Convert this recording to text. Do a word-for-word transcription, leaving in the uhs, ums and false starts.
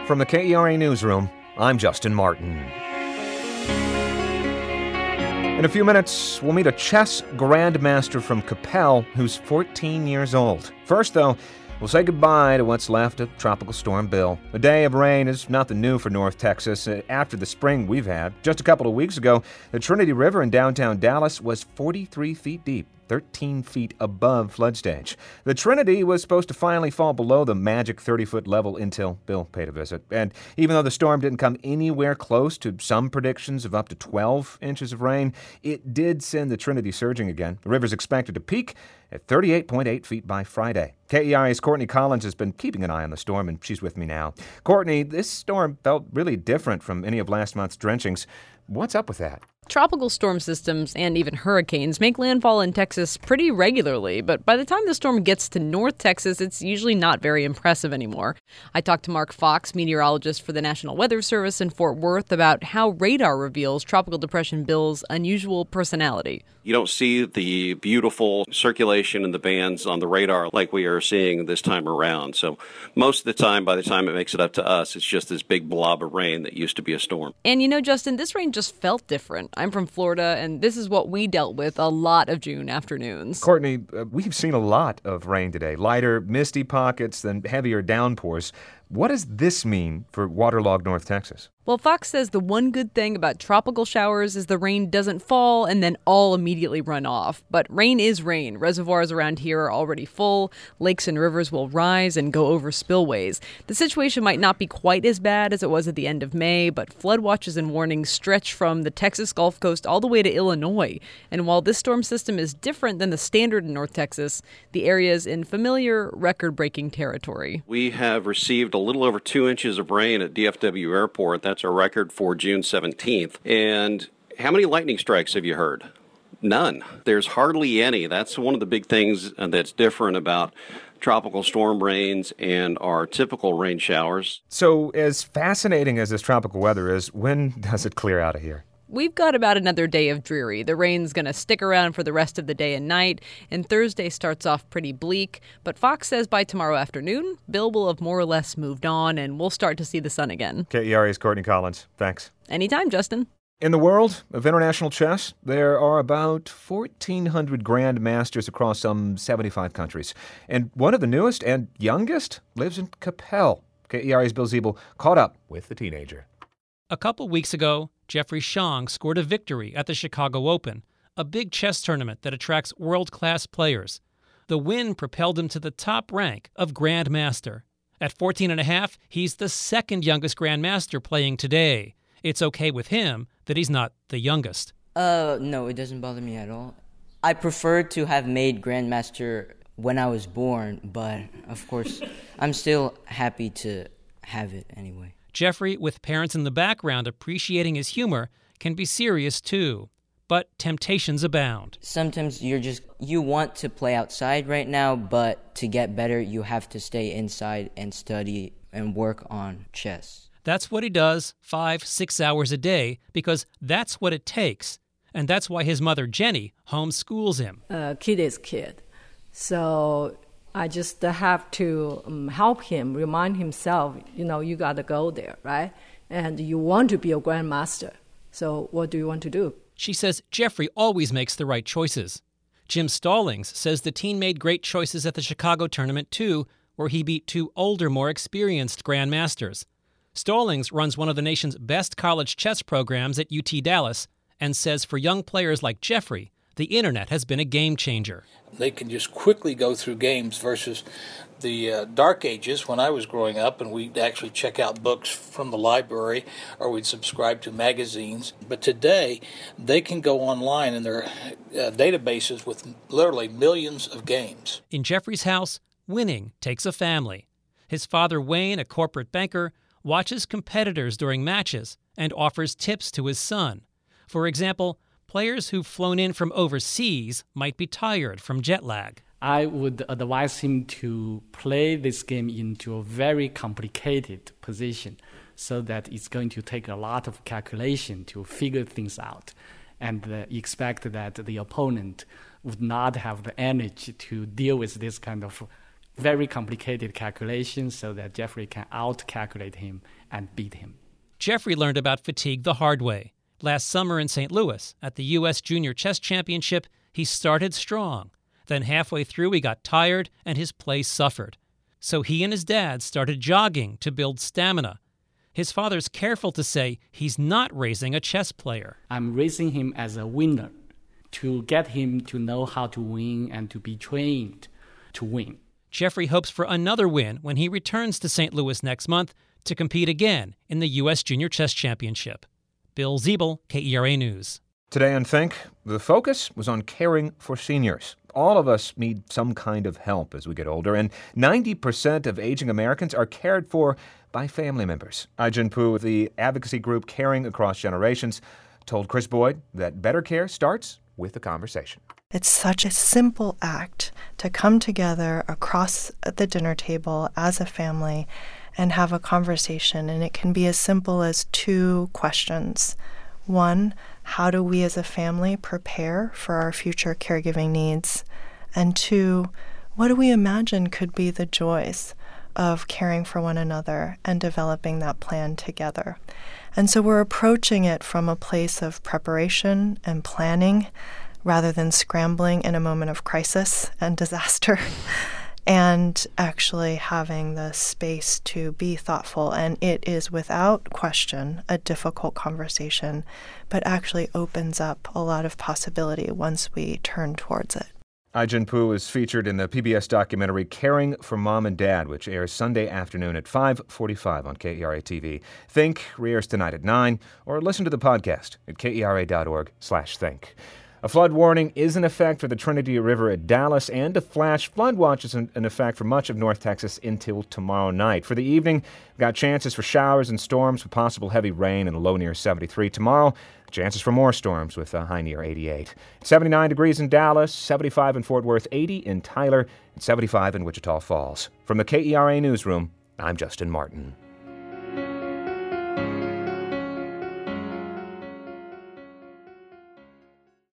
From the K E R A Newsroom, I'm Justin Martin. In a few minutes, we'll meet a chess grandmaster from Coppell who's fourteen years old. First, though, we'll say goodbye to what's left of Tropical Storm Bill. A day of rain is nothing new for North Texas after the spring we've had. Just a couple of weeks ago, the Trinity River in downtown Dallas was forty-three feet deep, thirteen feet above flood stage. The Trinity was supposed to finally fall below the magic thirty-foot level until Bill paid a visit. And even though the storm didn't come anywhere close to some predictions of up to twelve inches of rain, it did send the Trinity surging again. The river's expected to peak at thirty-eight point eight feet by Friday. K E R A's Courtney Collins has been keeping an eye on the storm, and she's with me now. Courtney, this storm felt really different from any of last month's drenchings. What's up with that? Tropical storm systems and even hurricanes make landfall in Texas pretty regularly, but by the time the storm gets to North Texas, it's usually not very impressive anymore. I talked to Mark Fox, meteorologist for the National Weather Service in Fort Worth, about how radar reveals Tropical Depression Bill's unusual personality. You don't see the beautiful circulation in the bands on the radar like we are seeing this time around. So most of the time, by the time it makes it up to us, it's just this big blob of rain that used to be a storm. And you know, Justin, this rain just felt different. I'm from Florida, and this is what we dealt with a lot of June afternoons. Courtney, uh, we've seen a lot of rain today. Lighter, misty pockets than heavier downpours. What does this mean for waterlogged North Texas? Well, Fox says the one good thing about tropical showers is the rain doesn't fall and then all immediately run off. But rain is rain. Reservoirs around here are already full. Lakes and rivers will rise and go over spillways. The situation might not be quite as bad as it was at the end of May, but flood watches and warnings stretch from the Texas Gulf Coast all the way to Illinois. And while this storm system is different than the standard in North Texas, the area is in familiar, record-breaking territory. We have received a little over two inches of rain at D F W Airport. That's a record for June seventeenth. And how many lightning strikes have you heard? None. There's hardly any. That's one of the big things that's different about tropical storm rains and our typical rain showers. So as fascinating as this tropical weather is, when does it clear out of here? We've got about another day of dreary. The rain's going to stick around for the rest of the day and night, and Thursday starts off pretty bleak. But Fox says by tomorrow afternoon, Bill will have more or less moved on, and we'll start to see the sun again. K E R A's Courtney Collins. Thanks. Anytime, Justin. In the world of international chess, there are about fourteen hundred grandmasters across some seventy-five countries. And one of the newest and youngest lives in Coppell. K E R A's Bill Ziebel caught up with the teenager. A couple weeks ago, Jeffrey Xiong scored a victory at the Chicago Open, a big chess tournament that attracts world-class players. The win propelled him to the top rank of Grandmaster. At fourteen and a half, he's the second youngest Grandmaster playing today. It's okay with him that he's not the youngest. Uh, no, it doesn't bother me at all. I prefer to have made Grandmaster when I was born, but of course, I'm still happy to have it anyway. Jeffrey, with parents in the background appreciating his humor, can be serious too. But temptations abound. Sometimes you're just, you want to play outside right now, but to get better, you have to stay inside and study and work on chess. That's what he does five, six hours a day, because that's what it takes. And that's why his mother, Jenny, homeschools him. Uh, kid is kid. So I just have to um, help him, remind himself, you know, you got to go there, right? And you want to be a grandmaster. So what do you want to do? She says Jeffrey always makes the right choices. Jim Stallings says the teen made great choices at the Chicago tournament, too, where he beat two older, more experienced grandmasters. Stallings runs one of the nation's best college chess programs at U T Dallas and says for young players like Jeffrey, the internet has been a game changer. They can just quickly go through games versus the uh, dark ages when I was growing up, and we'd actually check out books from the library or we'd subscribe to magazines. But today, they can go online in their uh, databases with literally millions of games. In Jeffrey's house, winning takes a family. His father, Wayne, a corporate banker, watches competitors during matches and offers tips to his son. For example, players who've flown in from overseas might be tired from jet lag. I would advise him to play this game into a very complicated position so that it's going to take a lot of calculation to figure things out, and uh, expect that the opponent would not have the energy to deal with this kind of very complicated calculations so that Jeffrey can out-calculate him and beat him. Jeffrey learned about fatigue the hard way. Last summer in Saint Louis, at the U S Junior Chess Championship, he started strong. Then halfway through, he got tired and his play suffered. So he and his dad started jogging to build stamina. His father's careful to say he's not raising a chess player. I'm raising him as a winner to get him to know how to win and to be trained to win. Jeffrey hopes for another win when he returns to Saint Louis next month to compete again in the U S Junior Chess Championship. Bill Ziebel, K E R A News. Today on Think, the focus was on caring for seniors. All of us need some kind of help as we get older, and ninety percent of aging Americans are cared for by family members. Ai-jen Poo with the advocacy group Caring Across Generations told Chris Boyd that better care starts with a conversation. It's such a simple act to come together across the dinner table as a family and have a conversation, and it can be as simple as two questions. One, how do we as a family prepare for our future caregiving needs? And two, what do we imagine could be the joys of caring for one another and developing that plan together? And so we're approaching it from a place of preparation and planning rather than scrambling in a moment of crisis and disaster. And actually having the space to be thoughtful. And it is without question a difficult conversation, but actually opens up a lot of possibility once we turn towards it. Ai-jen Poo is featured in the P B S documentary Caring for Mom and Dad, which airs Sunday afternoon at five forty-five on K E R A T V. Think re-airs tonight at nine, or listen to the podcast at kera.org slash think. A flood warning is in effect for the Trinity River at Dallas, and a flash flood watch is in effect for much of North Texas until tomorrow night. For the evening, we've got chances for showers and storms with possible heavy rain and a low near seventy-three. Tomorrow, chances for more storms with a high near eighty-eight. seventy-nine degrees in Dallas, seventy-five in Fort Worth, eighty in Tyler, and seventy-five in Wichita Falls. From the K E R A Newsroom, I'm Justin Martin.